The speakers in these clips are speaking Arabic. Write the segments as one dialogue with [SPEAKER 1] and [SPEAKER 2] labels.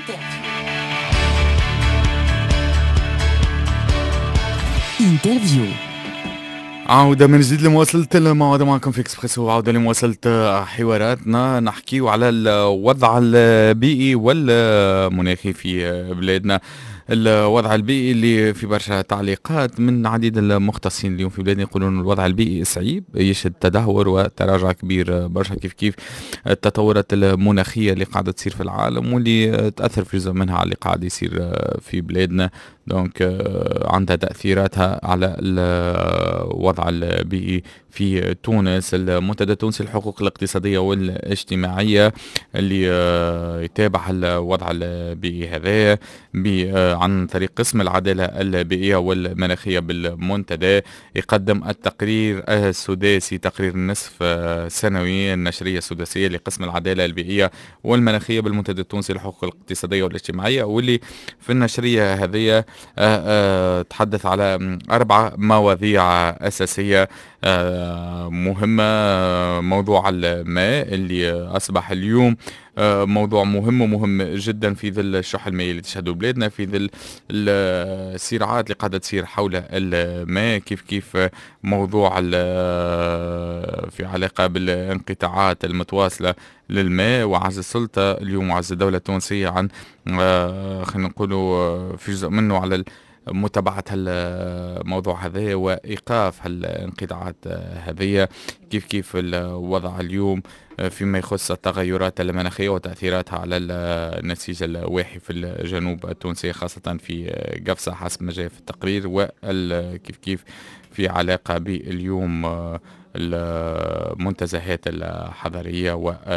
[SPEAKER 1] انترفيو.
[SPEAKER 2] عودة من جديد لمواصلة الموعد معكم في اكسبريسو، وعودة لمواصلة حواراتنا نحكي على الوضع البيئي والمناخي في بلادنا. الوضع البيئي اللي في برشا تعليقات من عديد المختصين اليوم في بلادنا يقولون الوضع البيئي صعيب، يشهد تدهور وتراجع كبير برشا كيف التطورات المناخية اللي قاعدة تصير في العالم واللي تأثر في جزء منها على اللي قاعد يصير في بلادنا. دونك عندها تأثيراتها على الوضع البيئي في تونس. المنتدى التونسي للحقوق الاقتصادية والاجتماعية اللي يتابع الوضع البيئي هذا عن طريق قسم العدالة البيئية والمناخية بالمنتدى يقدم التقرير السداسي، تقرير النصف سنوي، النشرية السداسية لقسم العدالة البيئية والمناخية بالمنتدى التونسي للحقوق الاقتصادية والاجتماعية، واللي في النشرية هذه تحدث على 4 مواضيع أساسية مهمة. موضوع الماء اللي أصبح اليوم موضوع مهم جدا في ظل الشح المائي اللي تشهده بلادنا، في ظل الصراعات اللي قاعدة تصير حول الماء، كيف موضوع في علاقة بالانقطاعات المتواصلة للماء وعز السلطة اليوم وعز الدولة التونسية عن خلينا نقولوا في جزء منه على متابعة الموضوع هذا وإيقاف الانقطاعات هذه. كيف الوضع اليوم فيما يخص التغيرات المناخية وتأثيراتها على النسيج الواحي في الجنوب التونسي، خاصة في قفصة حسب ما جاء في التقرير، وكيف في علاقة باليوم المنتزهات الحضرية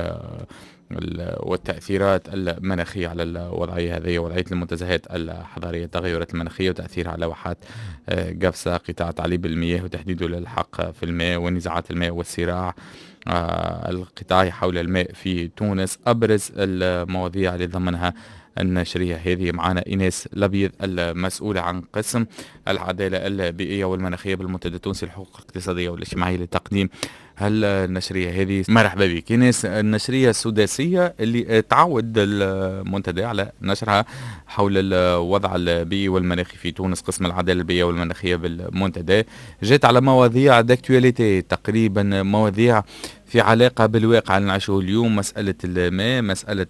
[SPEAKER 2] والتأثيرات المناخية على الوضعية هذه، وضعية المنتزهات الحضرية، التغيرات المناخية وتأثيرها على واحات قفصة، قطاع تعليب المياه وتحديده للحق في الماء، ونزاعات الماء والصراع القطاعي حول الماء في تونس. أبرز المواضيع اللي ضمنها النشرية هذه معنا إيناس لبيض المسؤولة عن قسم العدالة البيئية والمناخية بالمنتدى التونسي للحقوق الاقتصادية والاجتماعية لتقديم النشرية هذه. مرحبا بك إيناس. النشرية السداسية اللي تعود المنتدى على نشرها حول الوضع البيئي والمناخي في تونس، قسم العدالة البيئية والمناخية بالمنتدى، جات على مواضيع داكتواليتي، تقريبا مواضيع في علاقة بالواقع اللي نعيشه اليوم، مسألة الماء، مسألة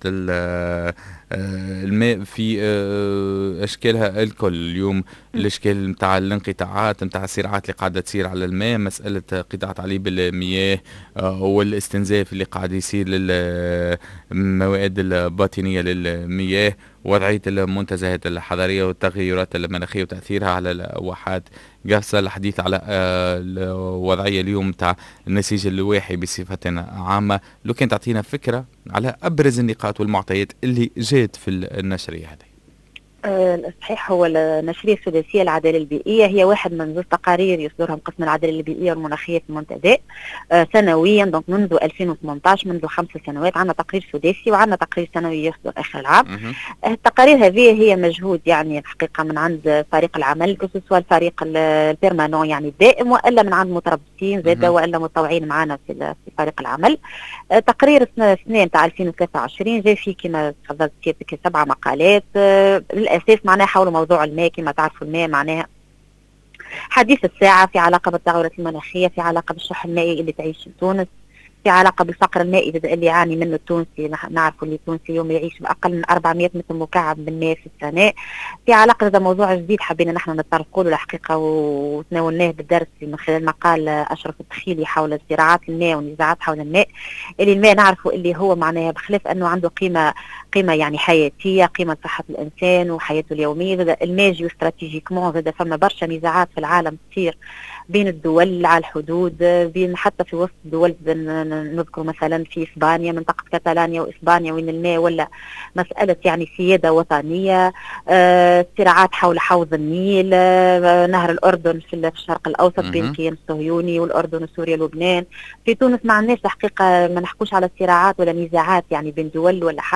[SPEAKER 2] الماء في أشكالها الكل اليوم، الأشكال متاع الانقطاعات متاع الصراعات اللي قاعدة تصير على الماء، مسألة قطاع تعليب المياه والاستنزاف اللي قاعد يصير للمواد الباطنية للمياه، وضعية المنتزهات الحضرية والتغيرات المناخية وتأثيرها على الواحات قفصة، الحديث على الوضعية اليوم تاع النسيج الواحي بصفة عامة. لو كان تعطينا فكرة على أبرز النقاط والمعطيات اللي جات في النشرية هذه.
[SPEAKER 3] الصحيح هو النشرية السداسية للعدالة البيئية هي واحد من ضمن تقارير يصدرها قسم العدالة البيئية والمناخية في المنتدى سنويا. دونك منذ 2018، منذ 5 سنوات عندنا تقرير سداسي وعندنا تقرير سنوي يصدر آخر العام. التقارير هذه هي مجهود يعني الحقيقة من عند فريق العمل، سواء الفريق البيرمانون يعني الدائم، وإلا من عند متربصين زادة، وإلا متطوعين معنا في فريق العمل. تقرير السنة تاع 2023 جاي فيه كما تفضلت سيادتك 7 مقالات. الأساس معناها حول موضوع الماء. كما تعرفوا الماء معناها حديث الساعة، في علاقة بالتغيرات المناخية، في علاقة بالشح المائي اللي تعيش في تونس، في علاقة بالفقر المائي اللي يعاني منه التونسي. نعرفوا اللي التونسي اليوم يعيش بأقل من 400 متر مكعب من الماء في السنة. في علاقة هذا موضوع جديد حبينا نحن نتطرقوا له الحقيقة وتناولناه بالدرس من خلال مقال أشرف التخيلي حول صراعات الماء والنزاعات حول الماء. اللي الماء نعرفوا اللي هو معناها بخلاف أنه عنده قيمة يعني حياتية، قيمة صحة الإنسان وحياته اليومية. الماء جيوستراتيجيكمون زاد فما برشا نزاعات في العالم تصير بين الدول على الحدود، بين حتى في وسط الدول. نذكر مثلا في إسبانيا، منطقة كاتالانيا وإسبانيا، وين الماء ولا مسألة يعني سيادة وطنية. صراعات حول حوض النيل، نهر الأردن في الشرق الأوسط بين الكيان الصهيوني والأردن وسوريا ولبنان. في تونس ما عندناش الحقيقة، ما نحكوش على صراعات ولا نزاعات يعني بين دول ولا حاجة.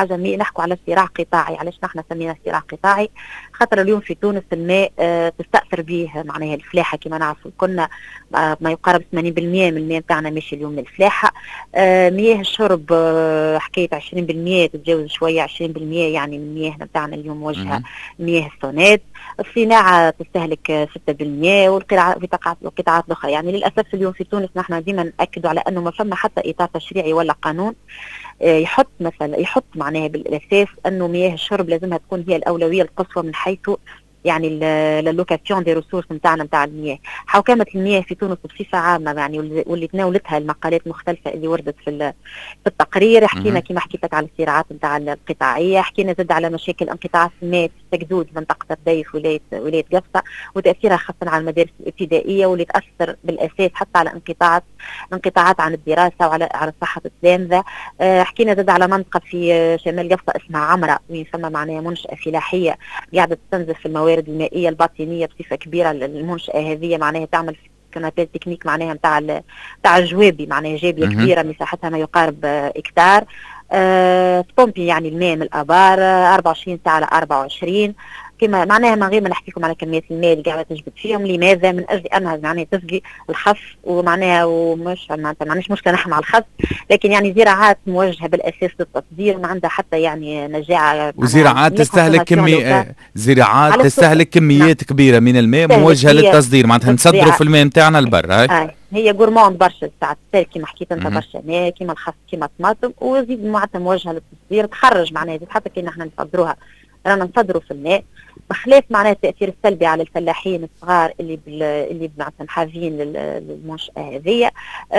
[SPEAKER 3] نحكوا على صراع قطاعي. علاش نحن سمينا صراع قطاعي؟ خاطر اليوم في تونس الماء تستأثر به معناها الفلاحة. كما نعرفوا كنا ما يقارب 80% من الماء نتاعنا ماشي اليوم للفلاحة. مياه الشرب حكاية 20% تتجاوز شوية 20% يعني من مياه نتاعنا اليوم موجهة مياه السونات. الصناعة تستهلك 6% والقطاعات الأخرى. يعني للأسف اليوم في تونس نحن ديما نأكدوا على أنه ما فما حتى إطار تشريعي ولا قانون يحط معناها بالأساس أنه مياه الشرب لازمها تكون هي الأولوية القصوى من حيث يعني اللوكاسيون دي ريسورس نتاعنا نتاع المياه. حوكمة المياه في تونس بصفة عامة يعني واللي تناولتها المقالات المختلفة اللي وردت في التقرير. حكينا كما حكيت لك على الصراعات نتاع القطاعية، حكينا زاد على مشاكل انقطاعات الماء في التجدود منطقة الضيف ولاية قفصة وتأثيرها خاصة على المدارس الابتدائية واللي تأثر بالأساس حتى على انقطاعات عن الدراسة وعلى صحة التلامذة. حكينا زاد على منطقة في شمال قفصة اسمها عمرة وين ثم معناها منشأة فلاحية قاعدة تستنزف في الموارد المائية الباطنية بصفة كبيرة. المنشأة هذه معناها تعمل كنابات تكنيك معناها نتاع الجوابي معناها جابية كبيرة مساحتها ما يقارب اكتار. تبومبي يعني الماء من الابار 24 ساعة على 24 كما معناها من غير ما نحكي لكم على كمية الماء اللي قاعدة تجبد فيهم. لماذا؟ من اجل انها معناها تسقي الخف ومعناها ومش معناش مشكلة نحن مع الخف لكن يعني زراعات موجهة بالاساس للتصدير ما عندها حتى يعني نجاعة.
[SPEAKER 2] وزراعات تستهلك كميات كبيرة من الماء موجهة للتصدير معناتها نصدروا في الماء نتاعنا لبرا.
[SPEAKER 3] هي جورموند برشا ساعات كما حكيت انت برشا ماء كما الخس كما الطماطم وزيد معناتها موجهة للتصدير تخرج معناها حتى كي نحن نصدروها رانا نصدروا في الماء بخلاف معناها التأثير السلبي على الفلاحين الصغار اللي معناتها محاذين للمنشأة هذه.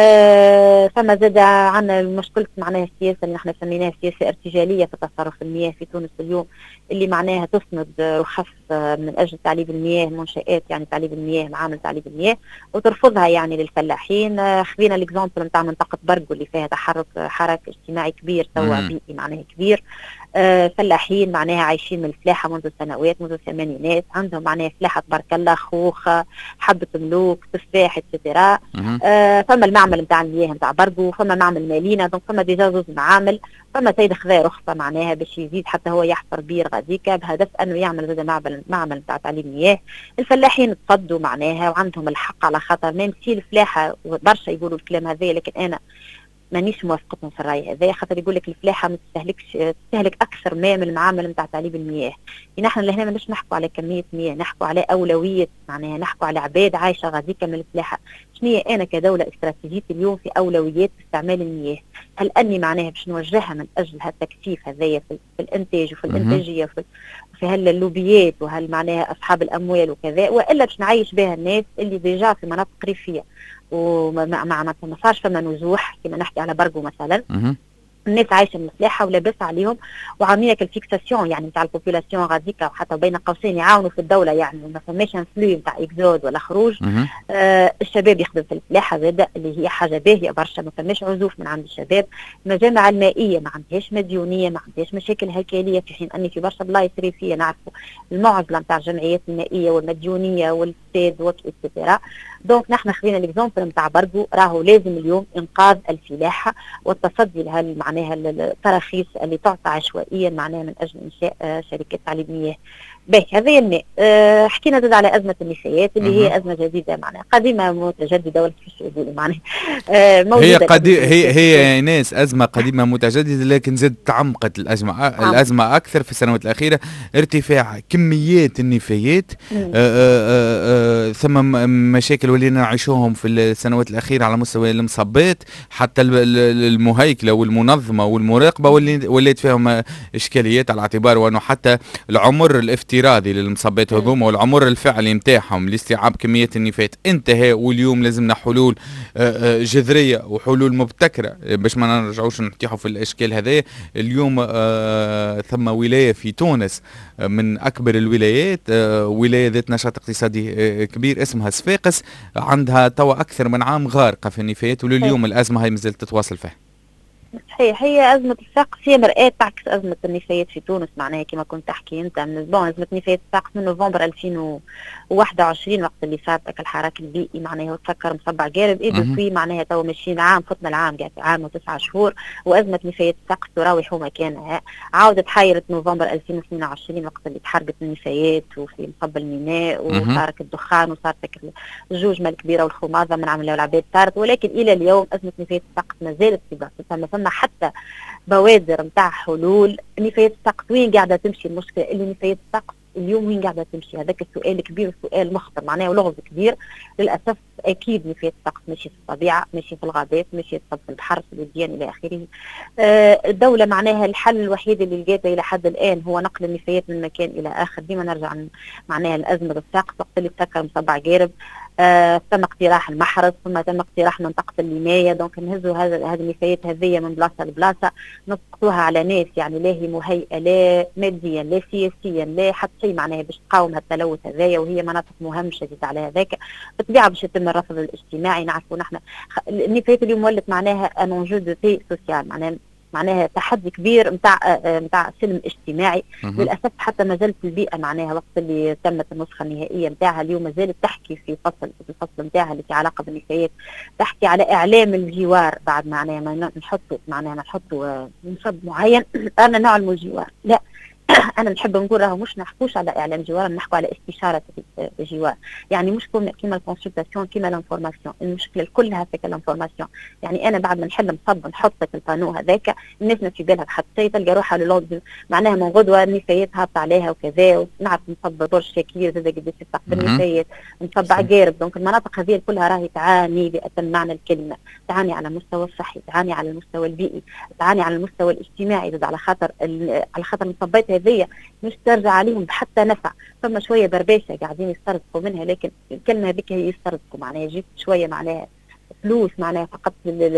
[SPEAKER 3] ثم زاد عنا مشكلة معناها السياسة اللي نحن سميناها سياسة ارتجالية في تصرف المياه في تونس اليوم اللي معناها تسند رخص من أجل تعليب المياه المنشآت يعني تعليب المياه معامل تعليب المياه وترفضها يعني للفلاحين. خذينا الاكزامبل نتاع منطقة برقو اللي فيها حراك اجتماعي كبير توا بيئي معناها كبير. فلاحين معناها عايشين من الفلاحة منذ سنوات منذ الثمانينات عندهم معناها فلاحة تبارك الله خوخ حبة ملوك تفاح اتسيتيرا. فما المعمل نتاع المياه نتاع برقو فما معمل مالينا دونك فما ديجا زوز معامل. فما سيد خذا رخصة معناها باش يزيد حتى هو يحفر بير غاديكا بهدف انه يعمل زاد معمل نتاع تعليم مياه. الفلاحين تصدوا معناها وعندهم الحق على خاطر ميم سي الفلاحة برشا يقولوا الكلام هذا لكن انا مانيش موافقتهم في الراي هذا خاطر يقول لك الفلاحه ما تستهلك اكثر ماء من المعامل نتاع تعليب المياه. نحن لهنا ماناش نحكوا على كميه مياه نحكوا على اولويه معناها نحكوا على عباد عايشه غاديكا من الفلاحه. شنو هي انا كدوله استراتيجيتي اليوم في اولويات استعمال المياه؟ هل اني معناها باش نوجهها من اجل هالتكثيف هذايا في الانتاج وفي الانتاجيه في هاللوبيات وهل معناها اصحاب الاموال وكذا والا باش نعيش بها الناس اللي ديجا في مناطق ريفيه وما صارش فما نزوح كما نحكي على برقو مثلا. الناس عايشه من الفلاحه ولاباس عليهم وعاملين الفيكساسيون يعني نتاع البوبولاسيون غاديكا وحتى بين قوسين يعاونوا في الدوله يعني ما فماش انفلو نتاع اكزود ولا خروج. الشباب يخدم في الفلاحه زاد اللي هي حاجه باهيه برشا ما فماش عزوف من عند الشباب. المجامع المائيه ما عندهاش مديونيه ما عندهاش مشاكل هيكليه في حين اني في برشا بلايص ريفيه نعرفوا المعضله نتاع الجمعيات المائيه والمديونيه والفساد وكذا. دونك نحن خذينا الاكزامبل نتاع برقو راهو لازم اليوم انقاذ الفلاحه والتصدي لها معناها التراخيص اللي تعطى عشوائيا معناها من اجل انشاء شركات تعليم مياه. باهي هذا الماء. حكينا زاد على ازمه النسيات اللي هي ازمه جديده معناها قديمه متجدده ولا كيفاش يقولوا معناها
[SPEAKER 2] هي ناس ازمه قديمه متجدده لكن زاد تعمقت الازمه اكثر في السنوات الاخيره. ارتفاع كميات النفايات ثم مشاكل ولينا نعيشوهم في السنوات الاخيره على مستوى المصبات حتى المهيكله والمنظمه والمراقبه ولات فيهم اشكاليات على اعتبار وانه حتى العمر الافتراضي للمصبات هذوما والعمر الفعلي نتاعهم لاستيعاب كمية النفايات انتهى واليوم لازمنا حلول جذرية وحلول مبتكرة باش ما نرجعوش نحكيو في الاشكال هذايا. اليوم ثم ولاية في تونس من اكبر الولايات ولاية ذات نشاط اقتصادي كبير اسمها صفاقس عندها توا اكثر من عام غارقة في النفايات ولليوم الازمة هاي مازالت تتواصل فيها.
[SPEAKER 3] صحيح. هي أزمة السقف هي مرآة تعكس أزمة النفايات في تونس، معناها كما كنت تحكي أنت من بون. أزمة نفايات السقف من نوفمبر 2021 وقت اللي صارت الحراك البيئي، معناها تفكر مصبع قارب إيدو
[SPEAKER 2] اها.
[SPEAKER 3] سوي، معناها تو ماشيين عام، فتنا العام قاعد عام وتسعة شهور، وأزمة نفايات السقف تراوح مكانها. عاودت حيرت نوفمبر 2022 وقت اللي تحرقت النفايات وفي مصب الميناء
[SPEAKER 2] اها.
[SPEAKER 3] وصارت الدخان وصارت الجوجمة الكبيرة والخماضة من عمل العباد صارت. ولكن إلى اليوم أزمة نفايات السقف ما زالت في بلاصتها، ما ثم حتى بوادر نتاع حلول. نفايات السقف وين قاعدة تمشي؟ المشكلة اللي نفايات السقف اليوم وين قاعدة تمشي؟ هذاك السؤال كبير وسؤال مخطر معناه ولغز كبير. للأسف أكيد نفايات السقف ماشي في الطبيعة، ماشي في الغابات، ماشي في البحر، في الوديان إلى آخره. الدولة معناها الحل الوحيد اللي لقيته إلى حد الآن هو نقل النفايات من مكان إلى آخر. ديما نرجع معناها الأزمة السقف وقت اللي تسكر مصبع قارب. تم اقتراح المحرز، ثم تم اقتراح منطقة الحماية. دونك نهزوا هذه النفايات هذية من بلاصة لبلاصة، نسقطوها على ناس يعني لا هي مهيئة لا ماديا لا سياسيا لا حتى شيء معناها باش تقاوم هالتلوث هذايا، وهي مناطق مهمشة زيد على هذاك. بالطبيعة باش يتم الرفض الاجتماعي. نعرفوا نحن النفايات اليوم ولت معناها ان انجو دو بي سوسيال، معناها تحدي كبير نتاع سلم اجتماعي.
[SPEAKER 2] اها.
[SPEAKER 3] للاسف حتى ما زالت البيئه معناها وقت اللي تمت النسخه النهائيه نتاعها اليوم ما زالت تحكي في الفصل نتاعها اللي في علاقه بالنفايات، تحكي على اعلام الجوار. بعد معناها ما نحطوا نصب معين انا نعلم الجوار، لا انا نحب نقول راهو مش نحكوش على اعلام جوار، نحكوا على استشاره الجوار. يعني مش كيما الكونسلتاسيون كيما الانفورماسيون. المشكله كلها في الانفورماسيون. يعني انا بعد ما نحل مصب نحط في البانو هذاك الناس ما في بالها بحتى تلقى روحها للوند معناها من غدوه النفايات هابطه عليها وكذا. ونعرف نصب برج شاكير زاد قداش يفتح بالنفايات، نصب عقارب. دونك المناطق هذه كلها راهي تعاني بأتم معنى الكلمه، تعاني على المستوى الصحي، تعاني على المستوى البيئي، تعاني على المستوى الاجتماعي زاد على خاطر المصبات هذه مش ترجع عليهم بحتى نفع. ثم شويه برباشه قاعدين يسترزقوا منها، لكن الكلمه هذيك هي يسترزقوا معناها جيت شويه معناها فلوس معناها فقط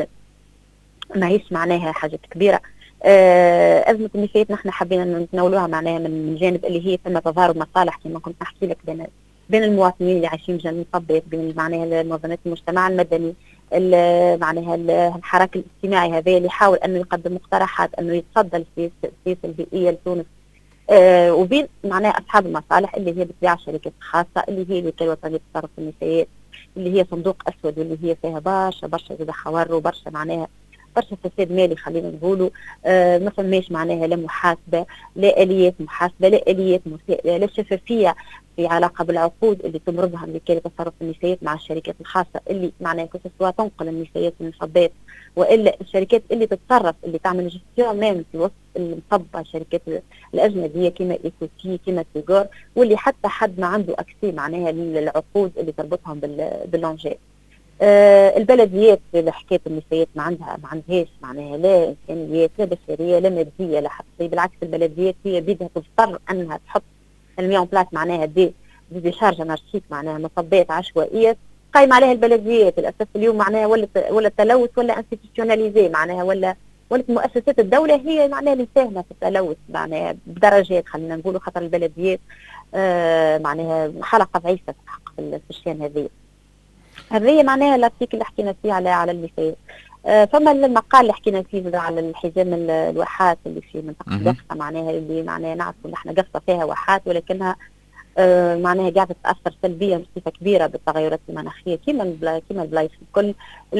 [SPEAKER 3] ماهيش معناها حاجه كبيره. ازمه النفايات نحن حبينا نتناولوها معناها من جانب اللي هي ثم تظاهر مصالح كما كنت نحكي لك بين المواطنين اللي عايشين بجنب المصبات، بين معناها منظمات المجتمع المدني، معناها الحراك الاجتماعي هذا اللي يحاول انه يقدم مقترحات انه يتصدى السياسه البيئيه لتونس، وبين معناها اصحاب المصالح اللي هي بالطبيعه الشركات الخاصه اللي هي الوكاله الوطنيه للتصرف في النفايات، اللي هي صندوق اسود واللي هي فيها برشا زاد خوار وبرشا معناها برشا فساد مالي خلينا نقولوا. ما فماش معناها لا محاسبه لا اليات محاسبه لا اليات مسائله لا شفافيه في علاقه بالعقود اللي تمرضها وكاله التصرف في النفايات مع الشركات الخاصه اللي معناها كسوا تنقل النفايات من المصبات، والا الشركات اللي تتصرف اللي تعمل جستيون مام في وسط المصب، شركات الاجنبيه كما ايكوتي كما تيجور، واللي حتى حد ما عنده اكسي معناها للعقود اللي تربطهم باللونجات. البلديات في حكايه النفايات ما عندهاش معناها لا امكانيات لا بشريه لا ماديه لا حتى شيء. بالعكس البلديات هي بدها تضطر انها تحط الميون بلاس معناها دي شارج انارشيك معناها مصبات عشوائيه قايمه عليها البلديات. للاسف اليوم معناها ولا التلوث ولا انستيتيوناليزي معناها ولت مؤسسات الدوله هي معناها اللي ساهمه في التلوث معناها بدرجات خلينا نقولوا، خاطر البلديات معناها حلقه ضعيفه في الحق في الشان هذه معناها الارتيكل اللي حكينا فيه على النفايات. فما المقال اللي حكينا فيه على الحزام الواحات اللي في منطقه قفصه معناها اللي معناها نعرفوا نحن قفصه فيها واحات ولكنها معناها قاعده تاثر سلبيا بصفه كبيره بالتغيرات المناخيه كما البلايص الكل.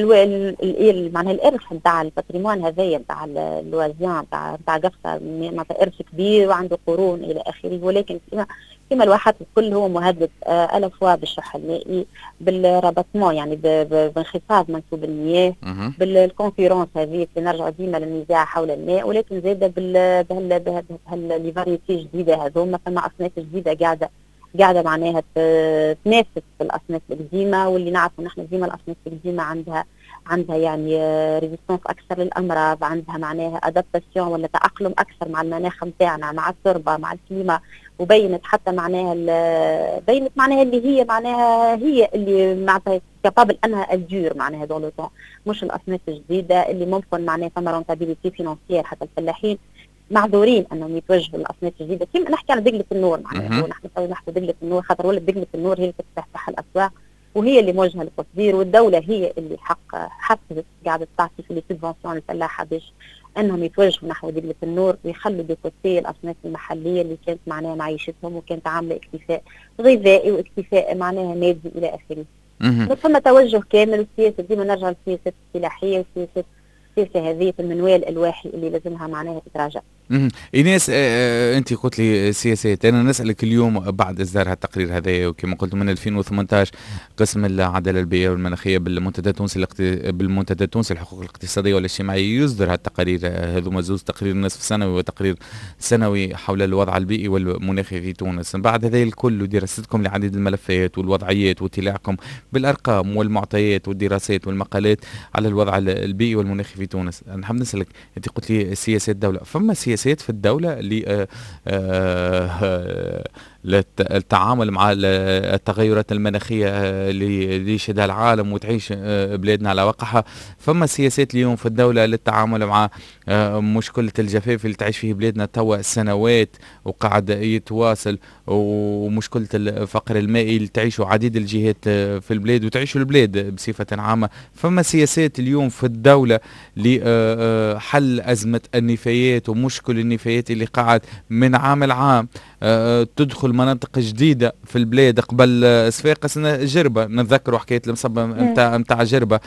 [SPEAKER 3] معناها الارث نتاع الباتريمون هذايا نتاع الوازيان نتاع قفصه معناتها ارث كبير وعنده قرون الى اخره، ولكن كما الواحات الكل هو مهدد الافوا بالشح المائي بالربطمون يعني بانخفاض منسوب المياه بالكونكورونس هذه نرجع ديما للنزاع حول الماء، ولكن زاده لي فاريتي جديده هذوما فما اصناف جديده قاعده معناها تنافس الاصناف القديمه، واللي نعرفوا نحن ديما الاصناف القديمه عندها يعني ريزيستانس اكثر للامراض، عندها معناها ادابتاسيون ولا تاقلم اكثر مع المناخ نتاعنا مع التربه مع الكليما، وبينت حتى معناها اللي هي معناها هي اللي معناتها كابابل انها الدور معناها دون لو طون، مش الاصناف الجديده اللي ممكن معناها فما رونتابيليتي فينانسيير حتى الفلاحين معذورين انهم يتوجهوا للاصناف الجديده. كيما نحكي على دقله النور معناها نحن نحكي دقله النور خاطر ولد دقله النور هي اللي تفتح الاسواق وهي اللي موجهه للتصدير، والدوله هي اللي حفزت قاعده تعطي في لي سوبفونسيون للفلاحه باش انهم يتوجهوا نحو دولة النور ويخلوا بكوتي الاصناف المحليه اللي كانت معناها معيشتهم وكانت عامله اكتفاء غذائي واكتفاء معناها مادي الى اخره.
[SPEAKER 2] مهم.
[SPEAKER 3] ثم توجه كامل السياسه، ديما نرجع للسياسات السلاحيه والسياسات السياسه هذه في المنوال الواحي اللي لازمها معناها تتراجع.
[SPEAKER 2] ايناس، انت قلت لي سياسات، انا نسالك اليوم بعد اصدار التقرير هذا وكما قلت من 2018 قسم العداله البيئيه والمناخيه بالمنتدى التونسي بالمنتدى التونسي للحقوق الاقتصاديه والاجتماعيه يصدر هالتقارير، هذوما زوز، تقرير نصف سنوي وتقرير سنوي حول الوضع البيئي والمناخي في تونس. بعد هذا الكل ودراستكم لعديد الملفات والوضعيات واطلاعكم بالارقام والمعطيات والدراسات والمقالات على الوضع البيئي والمناخي في تونس، نحب نسالك، انت قلت لي سياسات الدوله، فما سياسات في الدولة للتعامل مع التغيرات المناخية اللي يشهدها العالم وتعيش بلادنا على وقعها؟ فما سياسات اليوم في الدولة للتعامل مع مشكلة الجفاف اللي تعيش فيه بلادنا توا سنوات وقاعد يتواصل، ومشكلة الفقر المائي اللي تعيشه عديد الجهات في البلاد وتعيشه البلاد بصفة عامة؟ فما سياسات اليوم في الدولة لحل أزمة النفايات ومشكل النفايات اللي قاعد من عام العام تدخل مناطق جديدة في البلاد؟ قبل صفاقس جربة، نتذكروا حكاية المصبة متاع جربة،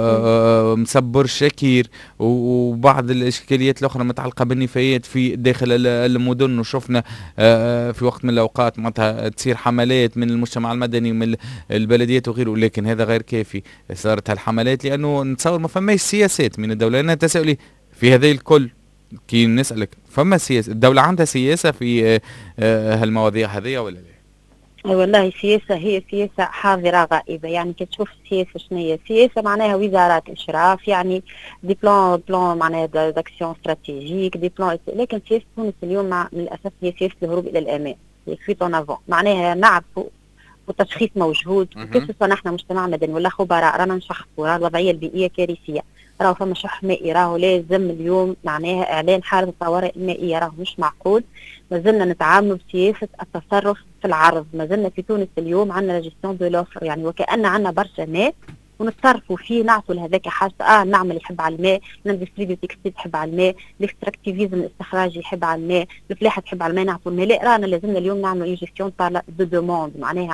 [SPEAKER 2] مصبر شاكير، وبعض الإشكاليات الأخرى متعلقة بالنفايات في داخل المدن. وشفنا في وقت من الأوقات معناتها تصير حملات من المجتمع المدني من البلديات وغيره، لكن هذا غير كافي. صارت هالحملات لأنه نتصور ما فماش سياسات من الدولة. أنا تسألي في هذا الكل كي نسألك، فما سياسة الدولة عندها سياسة في هالمواضيع هذه ولا لا؟
[SPEAKER 3] أي والله سياسة، هي سياسة حاضرة غائبة. يعني كي تشوف السياسة شنو هي؟ سياسة معناها وزارات إشراف، يعني دي بلان معناها داكسيون استراتيجيك، دي بلان، لكن سياسة تونس اليوم للأسف هي سياسة الهروب إلى الأمام، فيت اون افون، معناها نعرفوا والتشخيص موجود، خصوصا نحن مجتمع مدني ولا خبراء رانا نشخصوا راه الوضعية البيئية كارثية، راهو فما شح مائي، راهو لازم اليوم معناها اعلان حاله الطوارئ المائيه، راهو مش معقول. ما زلنا نتعامل بسياسه التصرف في العرض، ما زلنا في تونس اليوم عندنا لا جيستيون دو لوفر، يعني وكأن عندنا برشا ماء ونتصرفوا فيه، نعطوا لهذاك حاجه، نعمل يحب على الماء، الاندستري دو تكستيل تحب على الماء، الاكستراكتيفيزم الاستخراجي يحب على الماء، الفلاحه تحب على الماء، نعطوا الماء. لا، رانا لازمنا اليوم نعملوا جيستيون دو دوموند، معناها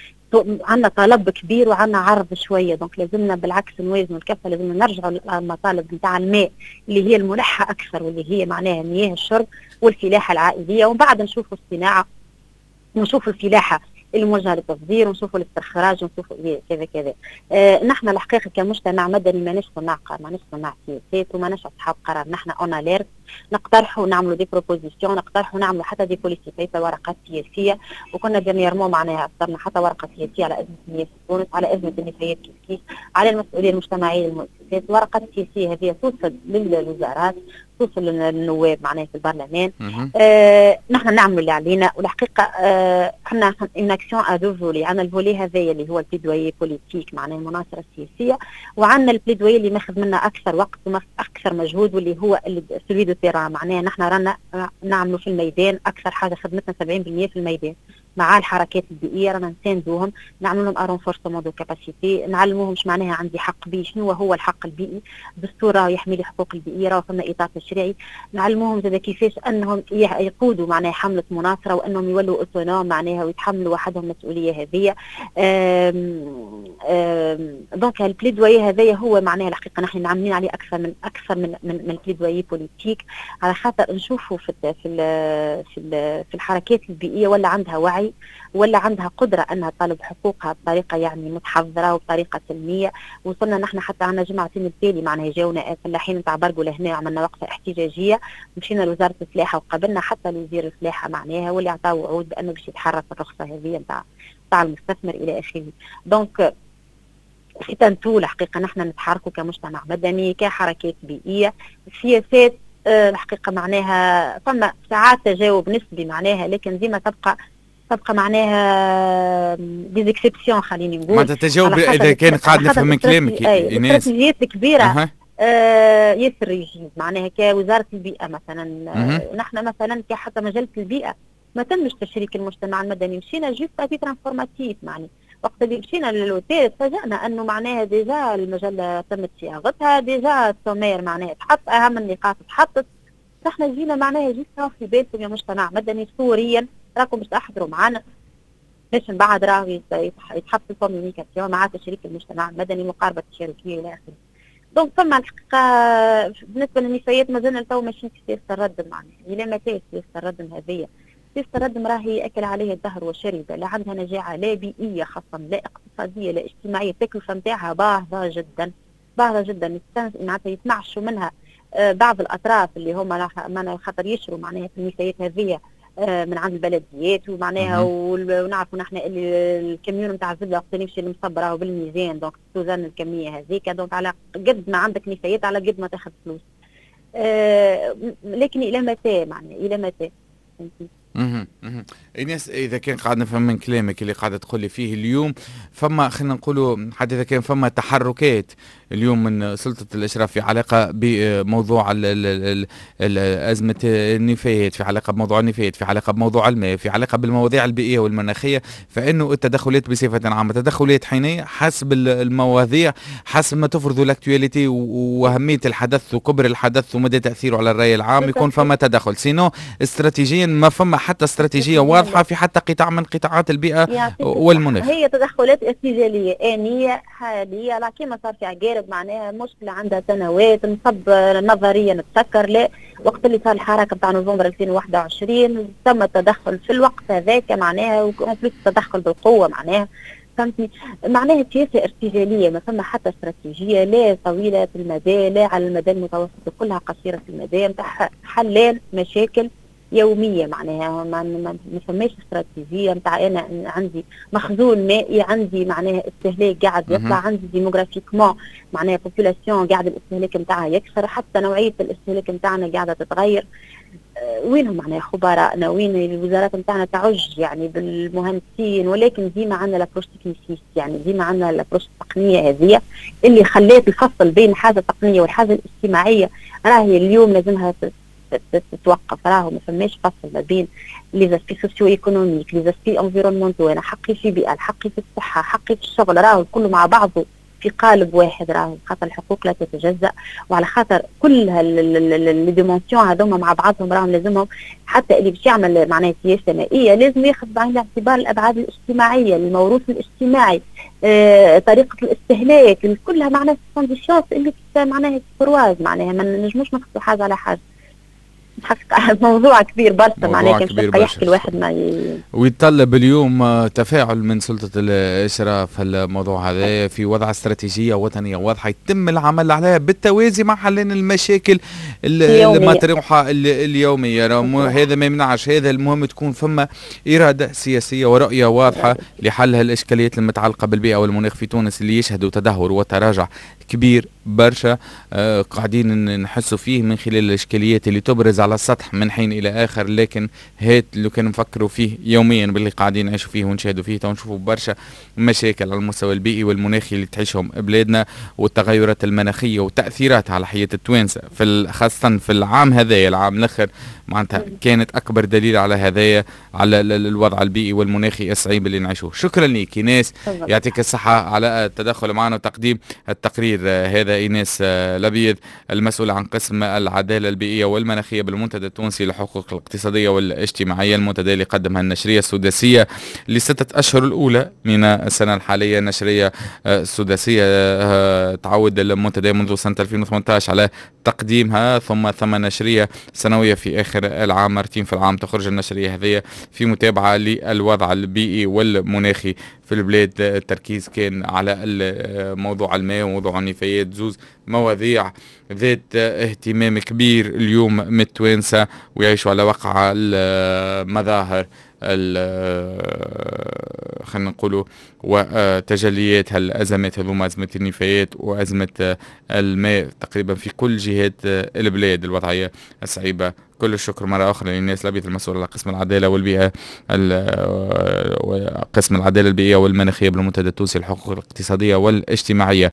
[SPEAKER 3] عندنا طلب كبير وعندنا عرض شويه، دونك لازمنا بالعكس نوازنوا الكفه، لازمنا نرجعوا للمطالب نتاع الماء اللي هي الملحه اكثر، واللي هي معناها مياه الشرب والفلاحه العائليه، ومن بعد نشوفوا الصناعه ونشوفوا الفلاحه الموجهه للتصدير، ونشوفوا الاستخراج، ونشوفوا كذا كذا. نحن الحقيقه كمجتمع مدني ماناش صناع سياسات وماناش اصحاب قرار، نحن اون اليرت، نقترحوا ونعملوا دي بروبوزيسيون، نقترحوا ونعملوا حتى دي بوليسي ورقات سياسيه، وكنا ديرنييرمون معناها اصدرنا حتى ورقه سياسيه على ازمه المياه في تونس، على ازمه النفايات كيف على المسؤوليه المجتمعيه للمؤسسات. ورقات سياسيه هذه توصل للوزارات، توصل للنواب معناها في البرلمان. نحن نعملوا اللي علينا، والحقيقه احنا اون اكسيون ا دو فولي، عندنا الفولي هذايا اللي هو البليدويي بوليتيك معناها المناصره السياسيه، وعندنا البليدويي اللي ماخذ منا اكثر وقت واكثر مجهود، واللي هو سلوي دو تيران، معناها نحن رانا نعملوا في الميدان اكثر حاجه، خدمتنا 70% في الميدان مع الحركات البيئيه، رانا نساندوهم، نعمل لهم رونفورسمون دو كاباسيتي، نعلموهم اش معناها عندي حق بي، شنو هو الحق البيئي، الدستور راه يحمي الحقوق البيئيه، راه فما اطار تشريعي، نعلموهم زاد كيفاش انهم يقودوا معناها حمله مناصره، وانهم يولوا اوتونوم معناها ويتحملوا وحدهم المسؤوليه هذه. دونك البليدوي هذايا هو معناها الحقيقه نحن عاملين عليه اكثر من البليدوي بوليتيك، على خاطر نشوفوا في الحركات البيئيه ولا عندها وعي، ولا عندها قدره انها تطالب حقوقها بطريقه يعني متحضره وبطريقه سلميه. وصلنا نحن حتى عندنا جمعتين التالي معناها جاونا فلاحين نتاع برقوا لهنا، عملنا وقفه احتجاجيه، مشينا لوزاره الفلاحه وقابلنا حتى وزير الفلاحه معناها، واللي عطاو وعود بانه باش يتحرك الرخصه هذه نتاع المستثمر الى اخره. دونك في تنتو الحقيقه نحن نتحركوا كمجتمع مدني كحركات بيئيه. السياسات الحقيقه معناها فما ساعات تجاوب نسبي معناها، لكن ديما تبقى معناها ديزيكسيبسيون، خليني نقول
[SPEAKER 2] معناتها تجاوب اذا كان قاعد نفهم من كلامك ايناس.
[SPEAKER 3] الاستراتيجيات الكبيره ياسر يجيب معناها كوزاره البيئه مثلا. نحن مثلا كحتى مجله البيئه ما تمش تشريك المجتمع المدني، مشينا جوست افيت انفورماتيف، وقت اللي مشينا للوتيل تفاجأنا انه معناها ديجا المجله تمت صياغتها، ديجا السومير معناها تحط، اهم النقاط تحطت. احنا جينا معناها جينا في بالكم يا مجتمع مدني سوريا راكم مش تحضروا معنا باش من بعد راهو يتحط الكوميونيكاسيون مع تشريك المجتمع المدني، مقاربه الشركيه الى اخره. دونك ثم الحقيقه بالنسبه للنفايات مازلنا تو ماشيين في سياسه الردم معناها، الى متى سياسه الردم هذه؟ سياسه الردم راهي اكل عليها الدهر وشرب، لا عندها نجاعه لا بيئيه خاصه لا اقتصاديه لا اجتماعيه، التكلفه نتاعها باهظه جدا باهظه جدا، معناتها يتنعشوا منها بعض الاطراف اللي هما معناها خاطر يشروا معناها في النفايات هذه من عند البلديات، ومعناها ونعرفوا نحن اللي الكميون نتاع الزبده وقت يمشي المصب راهو بالميزان، دونك توزن الكميه هذيك، دونك على قد ما عندك نفايات على قد ما تاخذ فلوس. لكن الى متى معناها الى متى؟
[SPEAKER 2] ايناس، اذا كان قاعد نفهم من كلامك اللي قاعده تقولي فيه اليوم، فما خلينا نقولوا حتى اذا كان فما تحركات اليوم من سلطه الاشراف في علاقه بموضوع ازمه النفايات، في علاقه بموضوع النفايات، في علاقه بموضوع الماء، في علاقه بالمواضيع البيئيه والمناخيه، فانه التدخلات بصفه عامه تدخلات حينيه حسب المواضيع، حسب ما تفرض الاكتواليتي واهميه الحدث وكبر الحدث ومدى تاثيره على الراي العام، يكون فما تدخل. سينو استراتيجيا ما فما حتى استراتيجيه واضحه في حتى قطاع من قطاعات البيئه والمناخ.
[SPEAKER 3] هي تدخلات ارتجاليه آنية حاليه، لا كيما صار في عقارب معناها مشكله عندها سنوات، نصب نظريا نتسكر، لا وقت اللي صار الحركه بتاع نوفمبر 2021 تم التدخل في الوقت هذاك معناها، وكونفليكت التدخل بالقوه معناها، فهمتني؟ معناها سياسه ارتجاليه، ما فما حتى استراتيجيه لا طويله المدى لا على المدى المتوسط، كلها قصيره المدى نتاع حلال مشاكل يوميه معناها. ما فماش استراتيجيه نتاع انا عندي مخزون مائي، عندي معناها استهلاك قاعد يطلع، عندي ديموغرافيكمون معناها بوبولاسيون قاعد الاستهلاك نتاعها يكثر، حتى نوعيه الاستهلاك نتاعنا قاعده تتغير. وينهم معناها خبراءنا؟ وين الوزارات نتاعنا تعج يعني بالمهندسين، ولكن ديما عندنا لابروش تكنيسيست، يعني ديما عندنا لابروش التقنيه هذه اللي خلات الفصل بين الحاجه التقنيه والحاجه الاجتماعيه راهي اليوم لازمها تتوقف. راهو ما فماش فصل ما بين لي زاسبي سوسيو ايكونوميك، لي زاسبي انفيرونمونتو، انا حقي في بيئه، حقي في الصحه، حقي في الشغل، راهو كله مع بعضه في قالب واحد، راهو خاطر الحقوق لا تتجزأ، وعلى خاطر كل لي ديمونسيون هذوما مع بعضهم راهم لازمهم، حتى اللي باش يعمل معناها سياسه مائيه لازم ياخذ بعين الاعتبار الابعاد الاجتماعيه، الموروث الاجتماعي، طريقه الاستهلاك، كلها معناها كونديسيونز اللي معناها كرواز، معناها ما نجموش نقصوا حاجه على حاجه. حقيقة موضوع كبير برشا معناها، كان يحكي الواحد ما
[SPEAKER 2] ويتطلب اليوم تفاعل من سلطة الإشراف الموضوع هذا في وضع استراتيجية وطنية واضحة يتم العمل عليها بالتوازي مع حل المشاكل المطروحة اليومية. هذا ما يمنعش، هذا المهم تكون فما إرادة سياسية ورؤية واضحة لحل الإشكاليات المتعلقة بالبيئة والمناخ في تونس اللي يشهدوا تدهور وتراجع كبير برشا قاعدين نحسوا فيه من خلال الإشكاليات اللي تبرز على السطح من حين إلى آخر، لكن هات لو كان نفكروا فيه يوميا باللي قاعدين نعيشوا فيه ونشاهدوا فيه ونشوفوا برشا مشاكل على المستوى البيئي والمناخي اللي تعيشهم بلادنا، والتغيرات المناخية وتأثيراتها على حياة التوانسة خاصة في العام هذايا العام الآخر معناتها كانت أكبر دليل على هذايا، على الوضع البيئي والمناخي الصعيب اللي نعيشوه. شكرا لك إيناس، يعطيك الصحة على التدخل معنا وتقديم التقرير هذا. إيناس لبيد المسؤول عن قسم العدالة البيئية والمناخية بالمنتدى التونسي للحقوق الاقتصادية والاجتماعية، المنتدى اللي قدمها النشرية السداسية لستة أشهر الأولى من السنة الحالية. النشرية السداسية تعود المنتدى منذ سنة 2018 على تقديمها، ثم نشرية سنوية في آخر العام، مرتين في العام تخرج النشرية هذه في متابعة للوضع البيئي والمناخي في البلاد. التركيز كان على موضوع الماء وموضوع النفايات، زوز مواضيع ذات اهتمام كبير اليوم من التوانسة ويعيشوا على وقع المظاهر خلينا نقولوا وتجليات هالأزمات هذوما، أزمة النفايات وأزمة الماء تقريبا في كل جهات البلاد. الوضعية الصعيبة. كل الشكر مرة أخرى للناس لبيت المسؤول على قسم العدالة والبيئة قسم العدالة البيئية والمناخية بالمنتدى التونسي للحقوق الاقتصادية والاجتماعية.